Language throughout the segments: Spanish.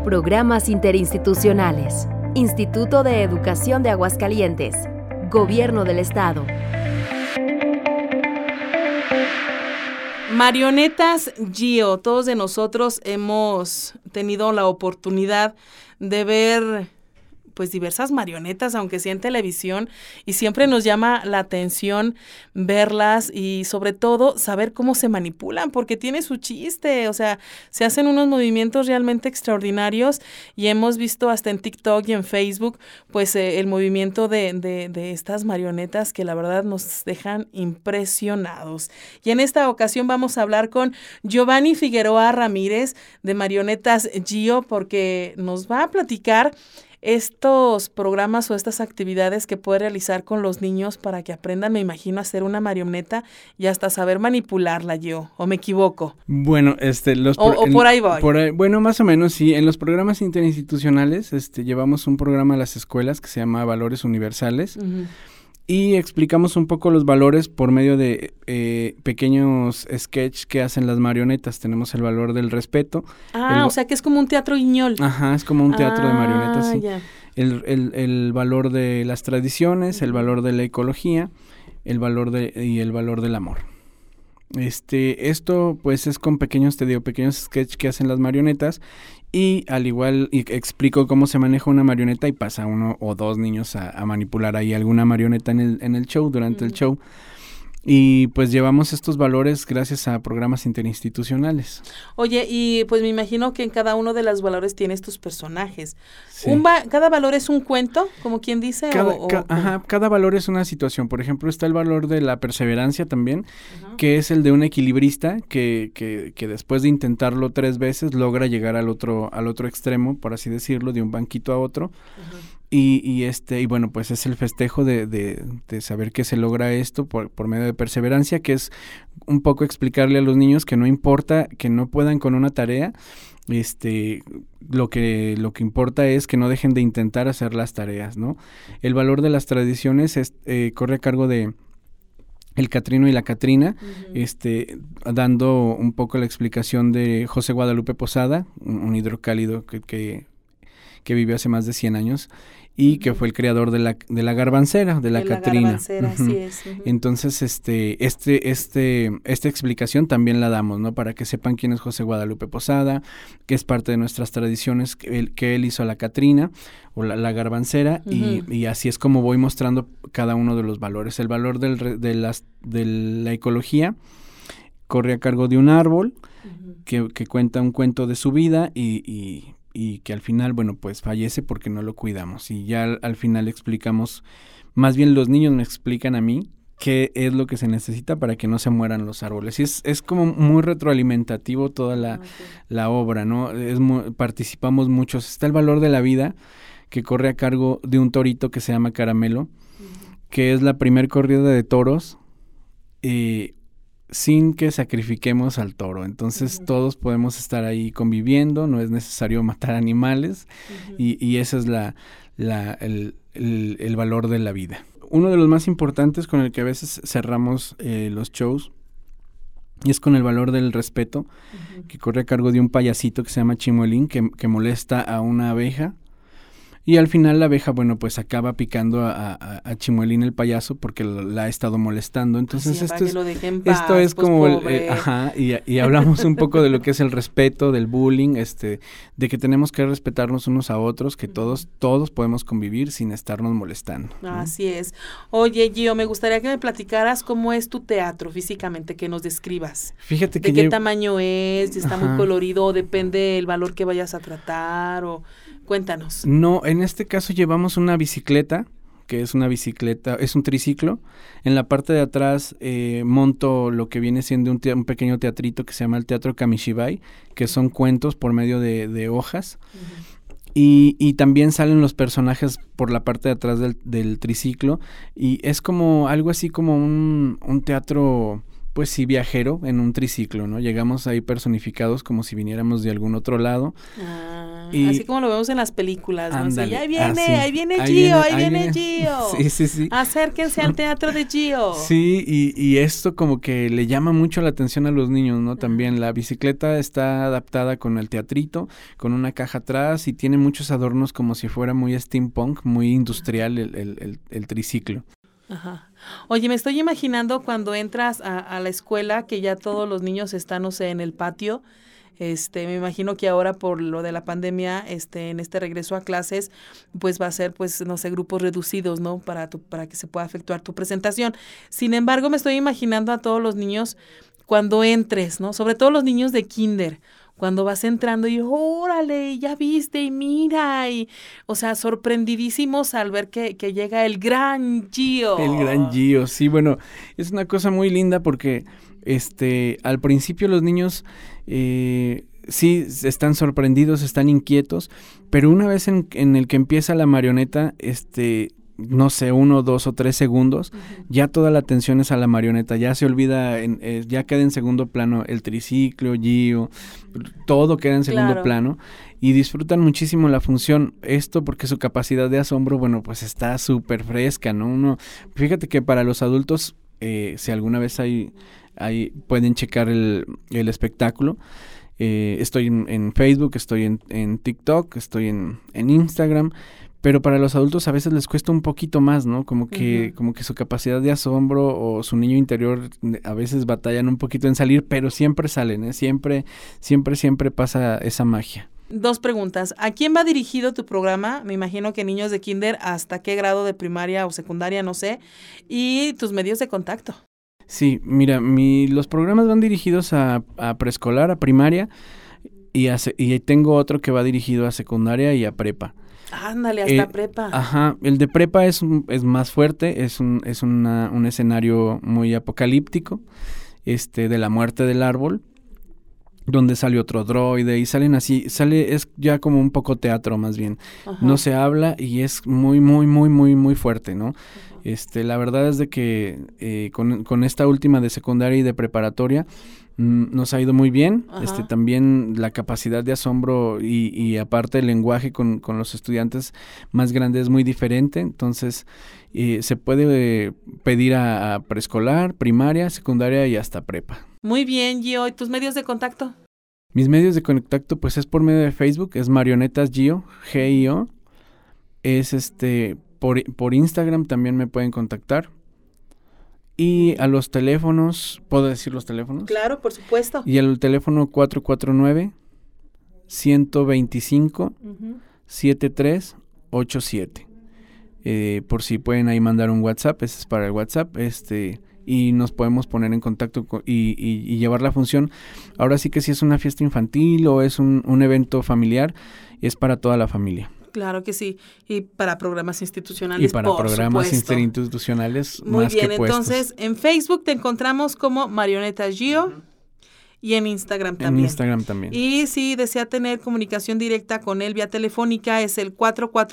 Programas interinstitucionales. Instituto de Educación de Aguascalientes. Gobierno del Estado. Marionetas Gio, todos de nosotros hemos tenido la oportunidad de ver pues diversas marionetas, aunque sea en televisión, y siempre nos llama la atención verlas y sobre todo saber cómo se manipulan, porque tiene su chiste, o sea, se hacen unos movimientos realmente extraordinarios y hemos visto hasta en TikTok y en Facebook pues el movimiento de estas marionetas que la verdad nos dejan impresionados. Y en esta ocasión vamos a hablar con Giovanni Figueroa Ramírez de Marionetas Gio, porque nos va a platicar estos programas o estas actividades que puede realizar con los niños para que aprendan, me imagino, a hacer una marioneta y hasta saber manipularla yo, ¿o me equivoco? Bueno, por ahí voy. Bueno, más o menos, sí. En los programas interinstitucionales, llevamos un programa a las escuelas que se llama Valores Universales. Uh-huh. Y explicamos un poco los valores por medio de pequeños sketches que hacen las marionetas. Tenemos el valor del respeto. O sea que es como un teatro guiñol. Ajá, es como un teatro de marionetas, sí. Ya. El valor de las tradiciones, el valor de la ecología, el valor del amor. Esto pues es con pequeños sketches que hacen las marionetas. Y al igual explico cómo se maneja una marioneta y pasa uno o dos niños a manipular ahí alguna marioneta en el show, durante el show. Y pues llevamos estos valores gracias a programas interinstitucionales. Oye, y pues me imagino que en cada uno de los valores tienes tus personajes. Sí. ¿Cada valor es un cuento, como quien dice? Cada valor es una situación. Por ejemplo, está el valor de la perseverancia también, uh-huh, que es el de un equilibrista que después de intentarlo 3 veces logra llegar al otro extremo, por así decirlo, de un banquito a otro. Uh-huh. Y bueno, pues es el festejo de saber que se logra esto por medio de perseverancia, que es un poco explicarle a los niños que no importa que no puedan con una tarea, lo que importa es que no dejen de intentar hacer las tareas, ¿no? El valor de las tradiciones corre a cargo de el Catrino y la Catrina, uh-huh, dando un poco la explicación de José Guadalupe Posada, un hidrocálido que vivió hace más de 100 años y que fue el creador de la garbancera, de la Catrina. Garbancera, uh-huh, así es. Uh-huh. Entonces, esta explicación también la damos, ¿no? Para que sepan quién es José Guadalupe Posada, que es parte de nuestras tradiciones, que él hizo la Catrina o la garbancera, uh-huh, y así es como voy mostrando cada uno de los valores. El valor de la ecología corre a cargo de un árbol, uh-huh, que cuenta un cuento de su vida y que al final, bueno, pues fallece porque no lo cuidamos. Y ya al final explicamos, más bien los niños me explican a mí qué es lo que se necesita para que no se mueran los árboles. Y es como muy retroalimentativo toda la obra, ¿no? Participamos muchos. Está el valor de la vida, que corre a cargo de un torito que se llama Caramelo, uh-huh, que es la primer corrida de toros, sin que sacrifiquemos al toro. Entonces, uh-huh, todos podemos estar ahí conviviendo, no es necesario matar animales, uh-huh, y ese es el valor de la vida. Uno de los más importantes con el que a veces cerramos los shows es con el valor del respeto, uh-huh, que corre a cargo de un payasito que se llama Chimuelín, que molesta a una abeja. Y al final la abeja, bueno, pues acaba picando a Chimuelín el payaso porque la ha estado molestando. Entonces sí, esto pues es como y hablamos un poco de lo que es el respeto, del bullying, de que tenemos que respetarnos unos a otros, que todos podemos convivir sin estarnos molestando, ¿no? Así es. Oye, Gio, me gustaría que me platicaras cómo es tu teatro físicamente, que nos describas. Fíjate que ¿De qué tamaño es? ¿Está Ajá. muy colorido? ¿O depende el valor que vayas a tratar? O cuéntanos. No, en este caso llevamos una bicicleta, que es un triciclo. En la parte de atrás monto lo que viene siendo un pequeño teatrito que se llama el Teatro Kamishibai, que son cuentos por medio de hojas. Uh-huh. Y también salen los personajes por la parte de atrás del triciclo, y es como algo así como un teatro, pues sí, viajero en un triciclo, ¿no? Llegamos ahí personificados como si viniéramos de algún otro lado. Así como lo vemos en las películas, ¿no? Ándale, Así, ahí viene Gio. Sí. Acérquense al teatro de Gio. Sí, y esto como que le llama mucho la atención a los niños, ¿no? También la bicicleta está adaptada con el teatrito, con una caja atrás y tiene muchos adornos como si fuera muy steampunk, muy industrial el triciclo. Ajá. Oye, me estoy imaginando cuando entras a la escuela que ya todos los niños están, no sé, en el patio. Me imagino que ahora por lo de la pandemia, en este regreso a clases, pues va a ser, pues, no sé, grupos reducidos, ¿no? Para que se pueda efectuar tu presentación. Sin embargo, me estoy imaginando a todos los niños cuando entres, ¿no? Sobre todo los niños de kinder, cuando vas entrando y órale, ya viste y mira, o sea, sorprendidísimos al ver que llega el gran Gio. El gran Gio, sí, bueno, es una cosa muy linda porque al principio los niños sí están sorprendidos, están inquietos, pero una vez en el que empieza la marioneta, no sé, 1, 2 o 3 segundos, ya toda la atención es a la marioneta, ya se olvida, ya queda en segundo plano el triciclo, Gio, todo queda en segundo plano y disfrutan muchísimo la función, esto porque su capacidad de asombro, bueno, pues está súper fresca, ¿no? Fíjate que para los adultos, si alguna vez pueden checar el espectáculo. Estoy en Facebook, estoy en TikTok, estoy en Instagram, pero para los adultos a veces les cuesta un poquito más, ¿no? Como que su capacidad de asombro o su niño interior a veces batallan un poquito en salir, pero siempre salen, ¿eh? Siempre pasa esa magia. 2 preguntas. ¿A quién va dirigido tu programa? Me imagino que niños de kinder, ¿hasta qué grado de primaria o secundaria? No sé. Y tus medios de contacto. Sí, mira, los programas van dirigidos a preescolar, a primaria, y tengo otro que va dirigido a secundaria y a prepa. Ándale, hasta prepa. Ajá, el de prepa es más fuerte, es un escenario muy apocalíptico, de la muerte del árbol, donde sale otro droide y es ya como un poco teatro más bien. Ajá. No se habla y es muy, muy, muy, muy, muy fuerte, ¿no? La verdad es de que con esta última de secundaria y de preparatoria nos ha ido muy bien. También la capacidad de asombro y aparte el lenguaje con los estudiantes más grandes es muy diferente. Entonces se puede pedir a preescolar, primaria, secundaria y hasta prepa. Muy bien, Gio. ¿Y tus medios de contacto? Mis medios de contacto pues es por medio de Facebook, es Marionetas Gio, G-I-O. Es por Instagram también me pueden contactar. Y a los teléfonos, ¿puedo decir los teléfonos? Claro, por supuesto. Y al teléfono 449-125-7387. Por si pueden ahí mandar un WhatsApp, ese es para el WhatsApp, y nos podemos poner en contacto y llevar la función. Ahora sí que si es una fiesta infantil o es un evento familiar, es para toda la familia. Claro que sí, y para programas institucionales, y para programas interinstitucionales muy más bien, que puestos. Entonces en Facebook te encontramos como Marionetas Gio y en Instagram también. En Instagram también. Y si desea tener comunicación directa con él vía telefónica es el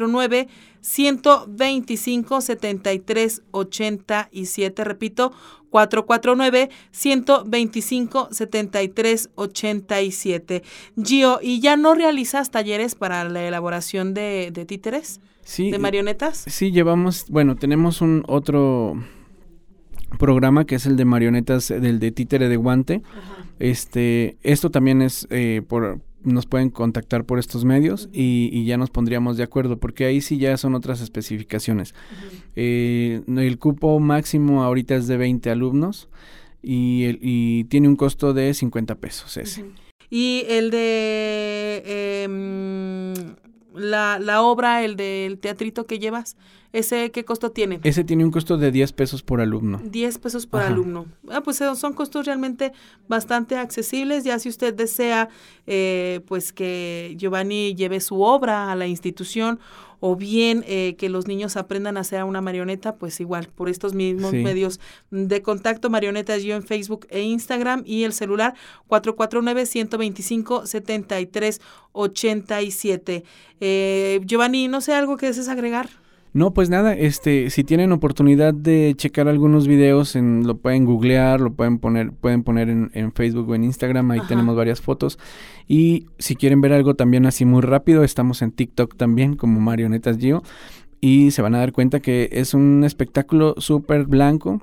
449-125-7387, repito, 449-125-7387. Gio, ¿y ya no realizas talleres para la elaboración de títeres? Sí. ¿De marionetas? Sí, tenemos un otro programa que es el de marionetas, del de títere de guante. Ajá. Esto también es nos pueden contactar por estos medios y ya nos pondríamos de acuerdo, porque ahí sí ya son otras especificaciones. El cupo máximo ahorita es de 20 alumnos y tiene un costo de 50 pesos ese. Y el de la obra, el del teatrito que llevas, ¿ese qué costo tiene? Ese tiene un costo de 10 pesos por alumno. 10 pesos por alumno. Pues son costos realmente bastante accesibles. Ya si usted desea, pues que Giovanni lleve su obra a la institución o bien que los niños aprendan a hacer una marioneta, pues igual, por estos mismos medios de contacto, Marionetas Gio en Facebook e Instagram, y el celular 449-125-7387. Giovanni, no sé, ¿algo que desees agregar? No, pues nada, si tienen oportunidad de checar algunos videos, lo pueden googlear, lo pueden poner en Facebook o en Instagram, ahí tenemos varias fotos. Y si quieren ver algo también así muy rápido, estamos en TikTok también como Marionetas Gio. Y se van a dar cuenta que es un espectáculo súper blanco,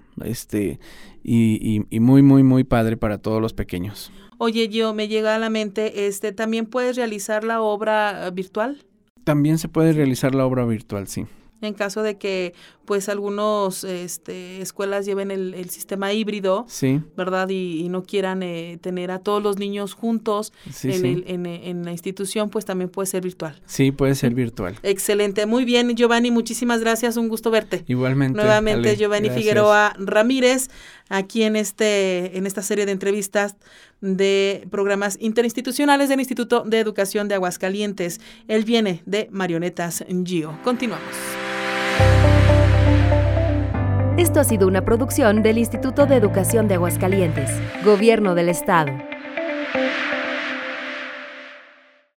y muy, muy, muy padre para todos los pequeños. Oye, Gio, me llega a la mente, ¿también puedes realizar la obra virtual? También se puede realizar la obra virtual, sí. En caso de que, pues, algunos escuelas lleven el sistema híbrido, sí, ¿verdad? Y no quieran tener a todos los niños juntos en la institución, pues también puede ser virtual. Sí, puede ser virtual. Excelente. Muy bien, Giovanni, muchísimas gracias. Un gusto verte. Igualmente. Nuevamente, Ale, Giovanni gracias. Figueroa Ramírez, aquí en esta serie de entrevistas de programas interinstitucionales del Instituto de Educación de Aguascalientes. Él viene de Marionetas Gio. Continuamos. Esto ha sido una producción del Instituto de Educación de Aguascalientes, Gobierno del Estado.